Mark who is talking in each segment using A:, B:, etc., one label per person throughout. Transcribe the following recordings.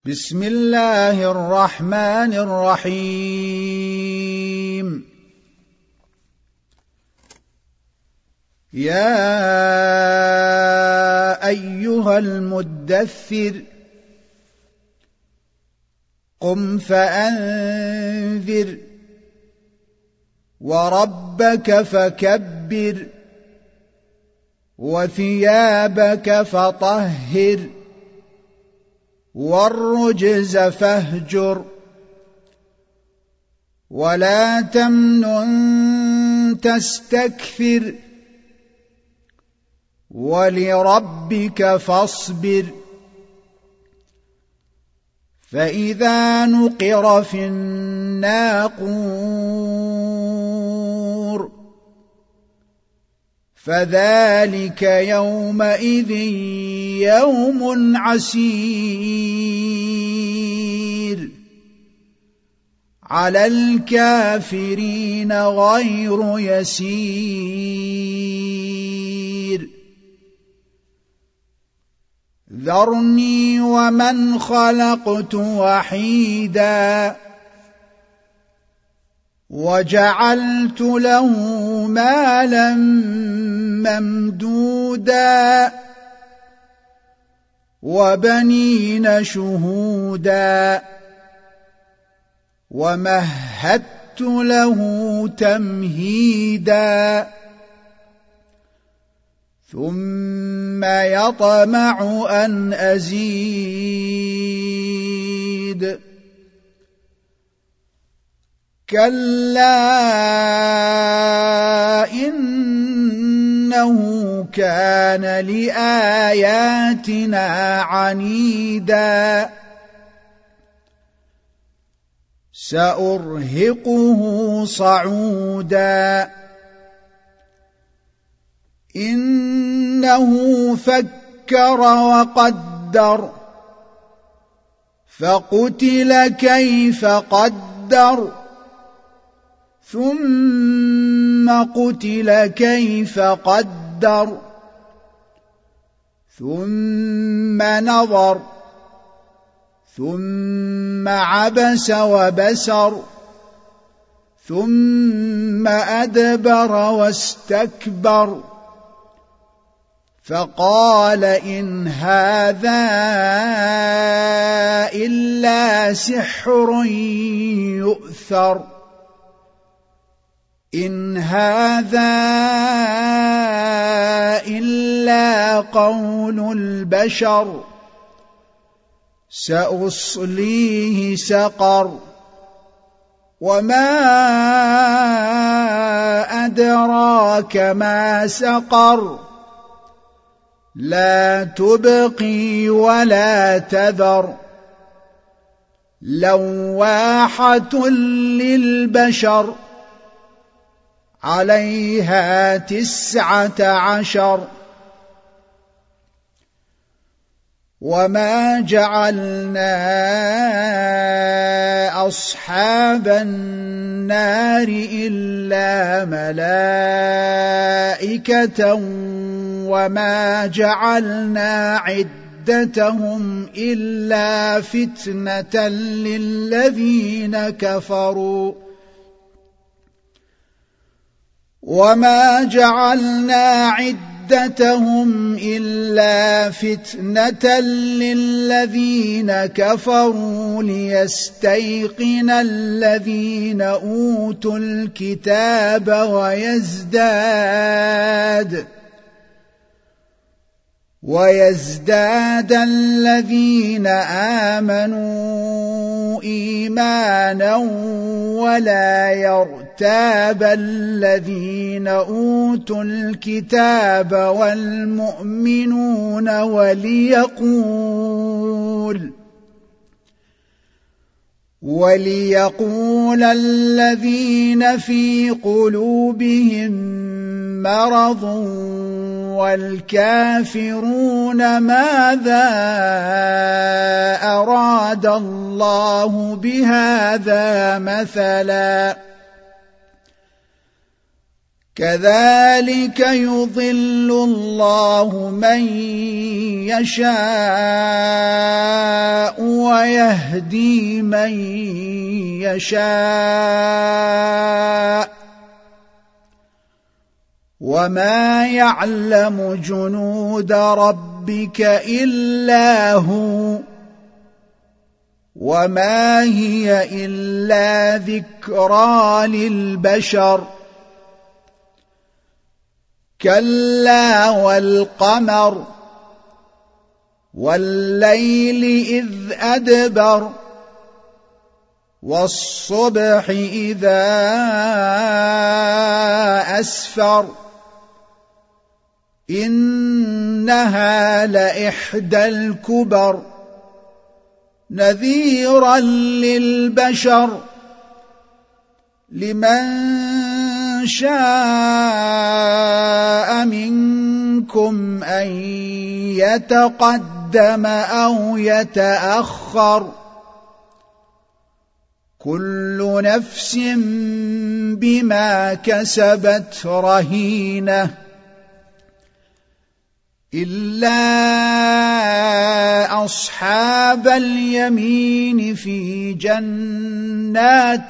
A: بسم الله الرحمن الرحيم. يا أيها المدثر قم فأنذر وربك فكبر وثيابك فطهر والرجز فاهجر ولا تمنن تستكثر ولربك فاصبر. فإذا نقر في الناقور فذلك يومئذ يوم عسير على الكافرين غير يسير. ذرني ومن خلقت وحيدا وجعلت له مالا ممدودا وبنين شهودا ومهدت له تمهيدا ثم يطمع أن أزيد. كلا إنه كان لآياتنا عنيدا سأرهقه صعودا. إنه فكر وقدر فقتل كيف قدر ثم قتل كيف قدر ثم نظر ثم عبس وبسر ثم أدبر واستكبر فقال إن هذا إلا سحر يؤثر إن هذا إلا قول البشر سأصليه سقر وما أدراك ما سقر لا تبقي ولا تذر لواحة للبشر عليها 19. وما جعلنا أصحاب النار إلا ملائكة وما جعلنا عدتهم إلا فتنة للذين كفروا وما جعلنا عدتهم إلا فتنة للذين كفروا ليستيقن الذين أوتوا الكتاب ويزداد الذين آمنوا إيمانا ولا يرتاب الذين أوتوا الكتاب والمؤمنون وليقول الذين في قلوبهم مرض والكافرون ماذا أراد الله بهذا مثلا كذلك يضل الله من يشاء ويهدي من يشاء وما يعلم جنود ربك إلا هو وما هي إلا ذكرى للبشر كلا والقمر والليل إذ أدبر والصبح إذا أسفر إنها لإحدى الكبر نذيرا للبشر لمن شاء منكم أن يتقدم أو يتأخر كل نفس بما كسبت رهينة إلا أصحاب اليمين في جنات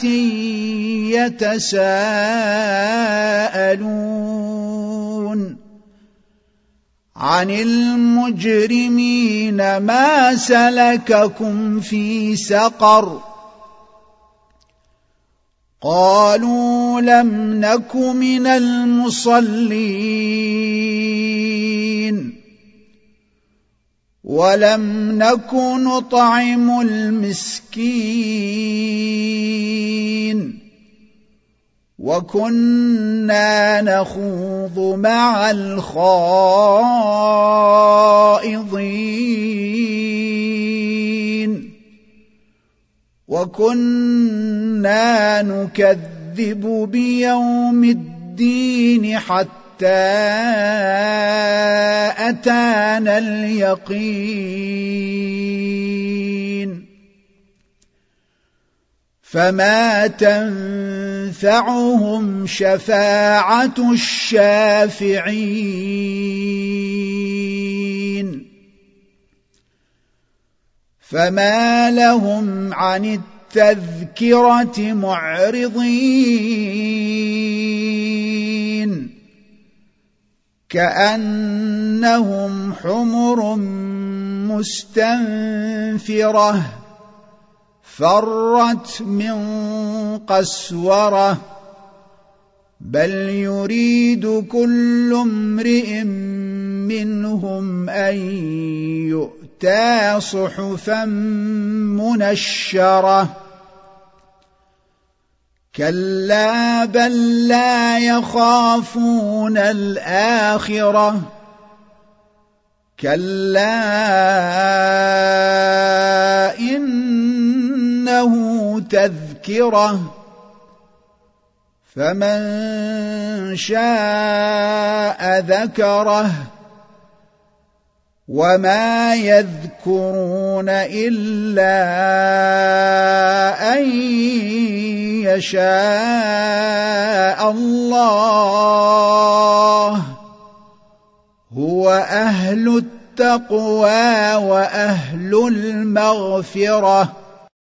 A: يتساءلون عن المجرمين ما سلككم في سقر قالوا لم نك من المصلين ولم نك نطعم المسكين وكنا نخوض مع الخائضين وكنا نكذب بيوم الدين حتى أتانا اليقين فما تنفعهم شفاعة الشافعين فما لهم عن التذكرة معرضين كأنهم حمر مستنفرة فرت من قسورة بل يريد كل امرئ منهم أن يؤتى صحفا منشرة كلا بل لا يخافون الآخرة كلا إنه تذكرة فمن شاء ذكره وما يذكرون إلا أن يشاء الله هو أهل التقوى وأهل المغفرة